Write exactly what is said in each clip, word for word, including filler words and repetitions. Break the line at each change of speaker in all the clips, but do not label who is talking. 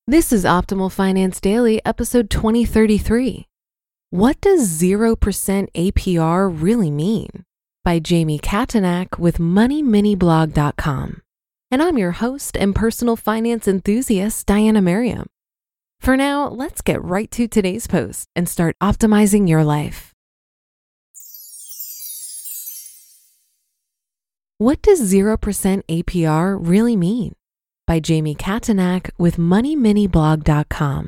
This is Optimal Finance Daily, episode twenty thirty-three. What does zero percent A P R really mean? By Jamie Katanak with money mini blog dot com. And I'm your host and personal finance enthusiast, Diana Merriam. For now, let's get right to today's post and start optimizing your life. What does zero percent A P R really mean? By Jamie Katanak with money mini blog dot com.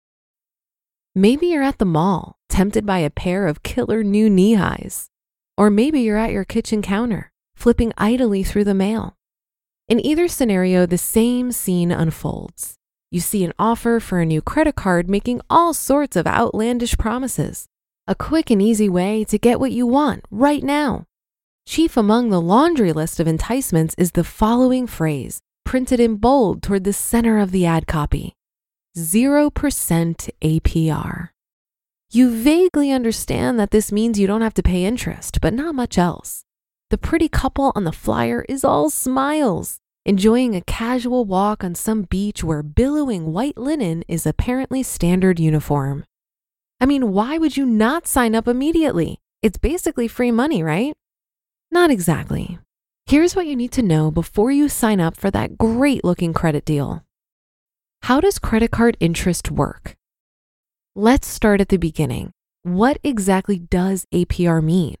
Maybe you're at the mall, tempted by a pair of killer new knee highs. Or maybe you're at your kitchen counter, flipping idly through the mail. In either scenario, the same scene unfolds. You see an offer for a new credit card making all sorts of outlandish promises. A quick and easy way to get what you want right now. Chief among the laundry list of enticements is the following phrase, printed in bold toward the center of the ad copy. zero percent A P R. You vaguely understand that this means you don't have to pay interest, but not much else. The pretty couple on the flyer is all smiles, enjoying a casual walk on some beach where billowing white linen is apparently standard uniform. I mean, why would you not sign up immediately? It's basically free money, right? Not exactly. Here's what you need to know before you sign up for that great-looking credit deal. How does credit card interest work? Let's start at the beginning. What exactly does A P R mean?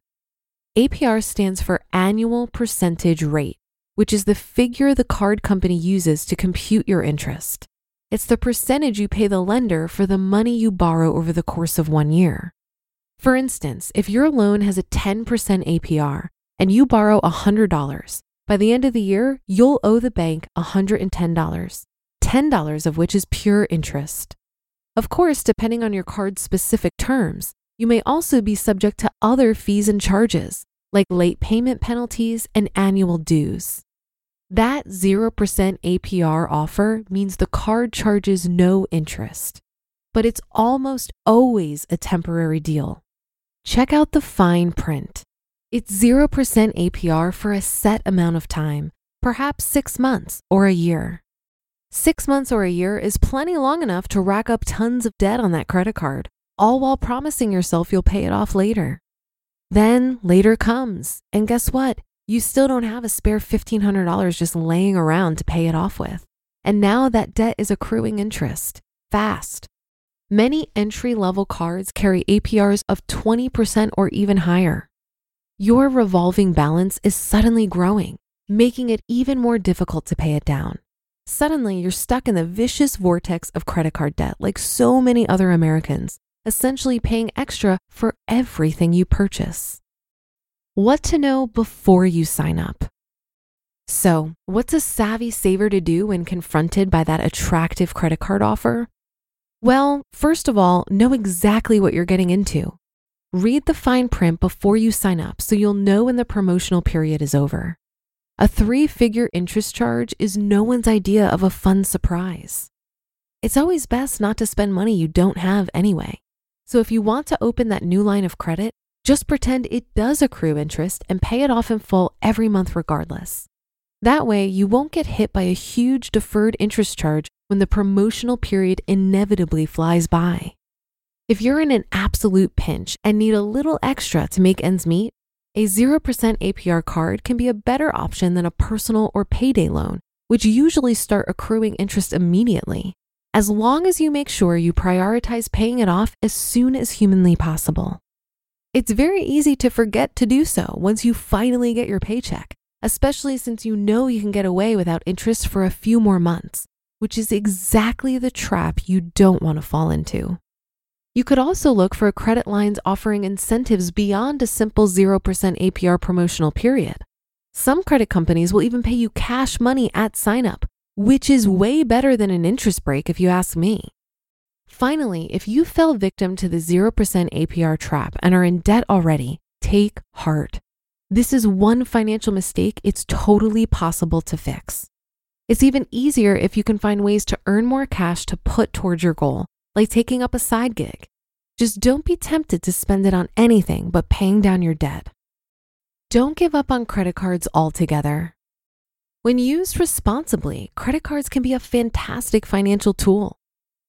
A P R stands for annual percentage rate, which is the figure the card company uses to compute your interest. It's the percentage you pay the lender for the money you borrow over the course of one year. For instance, if your loan has a ten percent A P R, and you borrow one hundred dollars, by the end of the year, you'll owe the bank one hundred ten dollars, ten dollars of which is pure interest. Of course, depending on your card's specific terms, you may also be subject to other fees and charges, like late payment penalties and annual dues. That zero percent A P R offer means the card charges no interest, but it's almost always a temporary deal. Check out the fine print. It's zero percent A P R for a set amount of time, perhaps six months or a year. Six months or a year is plenty long enough to rack up tons of debt on that credit card, all while promising yourself you'll pay it off later. Then later comes, and guess what? You still don't have a spare fifteen hundred dollars just laying around to pay it off with. And now that debt is accruing interest, fast. Many entry-level cards carry A P Rs of twenty percent or even higher. Your revolving balance is suddenly growing, making it even more difficult to pay it down. Suddenly, you're stuck in the vicious vortex of credit card debt like so many other Americans, essentially paying extra for everything you purchase. What to know before you sign up? So, what's a savvy saver to do when confronted by that attractive credit card offer? Well, first of all, know exactly what you're getting into. Read the fine print before you sign up so you'll know when the promotional period is over. A three-figure interest charge is no one's idea of a fun surprise. It's always best not to spend money you don't have anyway. So if you want to open that new line of credit, just pretend it does accrue interest and pay it off in full every month regardless. That way, you won't get hit by a huge deferred interest charge when the promotional period inevitably flies by. If you're in an absolute pinch and need a little extra to make ends meet, a zero percent A P R card can be a better option than a personal or payday loan, which usually start accruing interest immediately, as long as you make sure you prioritize paying it off as soon as humanly possible. It's very easy to forget to do so once you finally get your paycheck, especially since you know you can get away without interest for a few more months, which is exactly the trap you don't want to fall into. You could also look for credit lines offering incentives beyond a simple zero percent A P R promotional period. Some credit companies will even pay you cash money at sign-up, which is way better than an interest break if you ask me. Finally, if you fell victim to the zero percent A P R trap and are in debt already, take heart. This is one financial mistake it's totally possible to fix. It's even easier if you can find ways to earn more cash to put towards your goal, like taking up a side gig. Just don't be tempted to spend it on anything but paying down your debt. Don't give up on credit cards altogether. When used responsibly, credit cards can be a fantastic financial tool,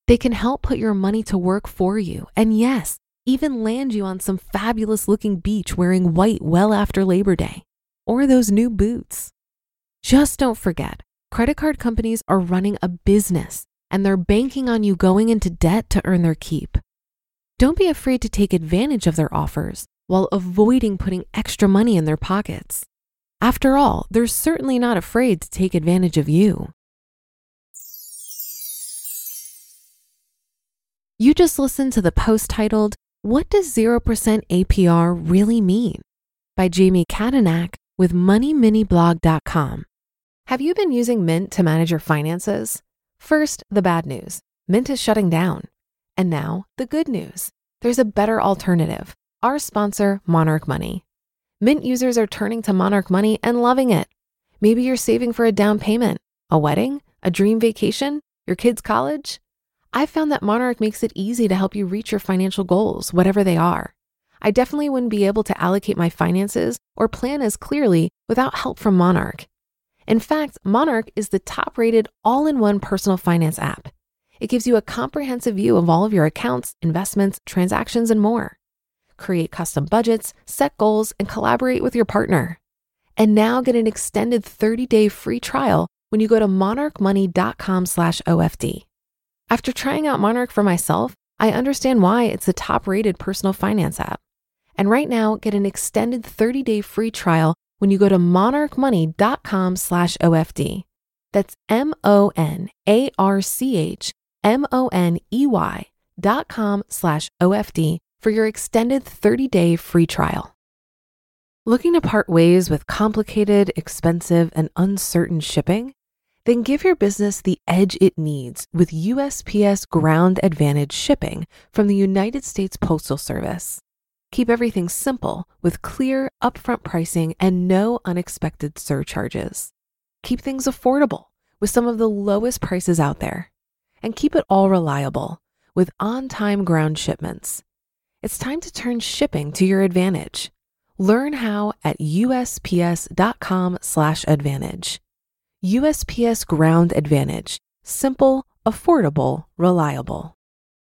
They can help put your money to work for you, and yes, even land you on some fabulous looking beach wearing white well after Labor Day, or those new boots. Just don't forget, credit card companies are running a business and they're banking on you going into debt to earn their keep. Don't be afraid to take advantage of their offers while avoiding putting extra money in their pockets. After all, they're certainly not afraid to take advantage of you. You just listened to the post titled, "What Does zero percent A P R Really Mean?" by Jamie Katanak with money mini blog dot com. Have you been using Mint to manage your finances? First, the bad news. Mint is shutting down. And now, the good news. There's a better alternative. Our sponsor, Monarch Money. Mint users are turning to Monarch Money and loving it. Maybe you're saving for a down payment, a wedding, a dream vacation, your kids' college. I've found that Monarch makes it easy to help you reach your financial goals, whatever they are. I definitely wouldn't be able to allocate my finances or plan as clearly without help from Monarch. In fact, Monarch is the top-rated all-in-one personal finance app. It gives you a comprehensive view of all of your accounts, investments, transactions, and more. Create custom budgets, set goals, and collaborate with your partner. And now get an extended thirty-day free trial when you go to monarch money dot com slash O F D. After trying out Monarch for myself, I understand why it's the top-rated personal finance app. And right now, get an extended thirty-day free trial when you go to monarch money dot com slash O F D. That's M O N A R C H M O N E Y dot com slash O F D for your extended thirty-day free trial. Looking to part ways with complicated, expensive, and uncertain shipping? Then give your business the edge it needs with U S P S Ground Advantage shipping from the United States Postal Service. Keep everything simple with clear, upfront pricing and no unexpected surcharges. Keep things affordable with some of the lowest prices out there. And keep it all reliable with on-time ground shipments. It's time to turn shipping to your advantage. Learn how at U S P S dot com slash advantage. U S P S Ground Advantage. Simple, affordable, reliable.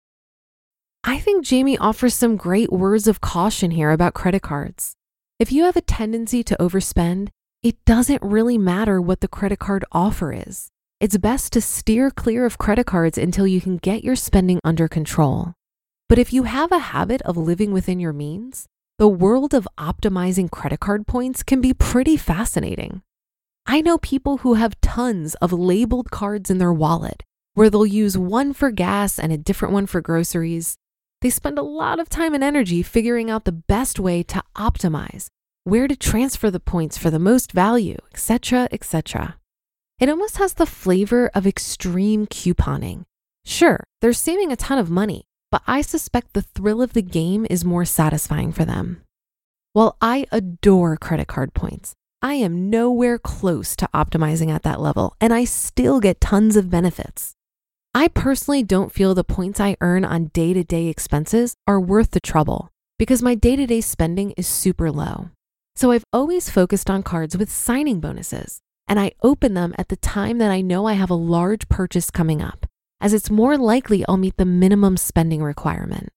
I think Jamie offers some great words of caution here about credit cards. If you have a tendency to overspend, it doesn't really matter what the credit card offer is. It's best to steer clear of credit cards until you can get your spending under control. But if you have a habit of living within your means, the world of optimizing credit card points can be pretty fascinating. I know people who have tons of labeled cards in their wallet, where they'll use one for gas and a different one for groceries. They spend a lot of time and energy figuring out the best way to optimize, where to transfer the points for the most value, et cetera, et cetera. It almost has the flavor of extreme couponing. Sure, they're saving a ton of money, but I suspect the thrill of the game is more satisfying for them. While I adore credit card points, I am nowhere close to optimizing at that level, and I still get tons of benefits. I personally don't feel the points I earn on day-to-day expenses are worth the trouble because my day-to-day spending is super low. So I've always focused on cards with signing bonuses, and I open them at the time that I know I have a large purchase coming up, as it's more likely I'll meet the minimum spending requirement.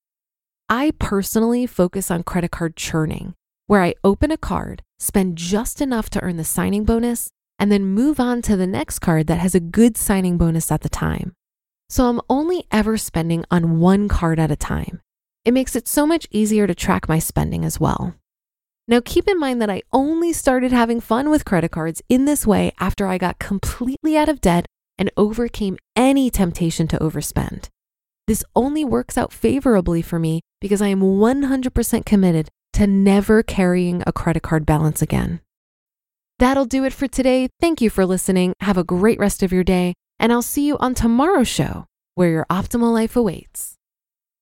I personally focus on credit card churning, where I open a card, spend just enough to earn the signing bonus, and then move on to the next card that has a good signing bonus at the time. So I'm only ever spending on one card at a time. It makes it so much easier to track my spending as well. Now keep in mind that I only started having fun with credit cards in this way after I got completely out of debt and overcame any temptation to overspend. This only works out favorably for me because I am one hundred percent committed to never carrying a credit card balance again. That'll do it for today. Thank you for listening. Have a great rest of your day, and I'll see you on tomorrow's show, where your optimal life awaits.